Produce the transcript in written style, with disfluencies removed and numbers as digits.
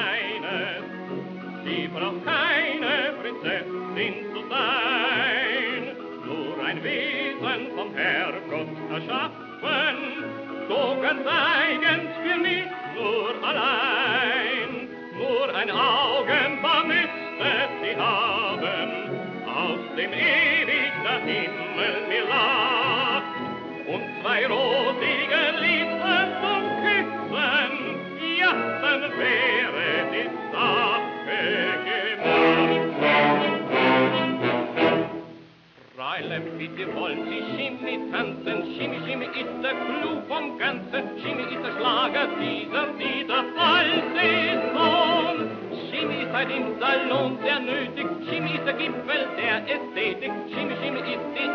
eines. Sie braucht keine Prinzessin zu sein, nur ein Wesen vom Herrgott erschaffen, so ganz eigens für mich nur allein. Nur ein Augenpaar müsste sie haben, aus dem ewig der Himmel mir lacht, und zwei rosige Lippen zum Küssen, ja, dann wäre die Sache gemacht. Fräulein, bitte wollen Sie Schimmi tanzen, Schimmi, Schimmi ist der Clou vom Ganzen, Schimmi ist der Schlager dieser Ballsaison. Schimmi ist halt im Salon sehr nötig, Schimmi ist der Gipfel der Ästhetik, Schimmi, Schimmi ist die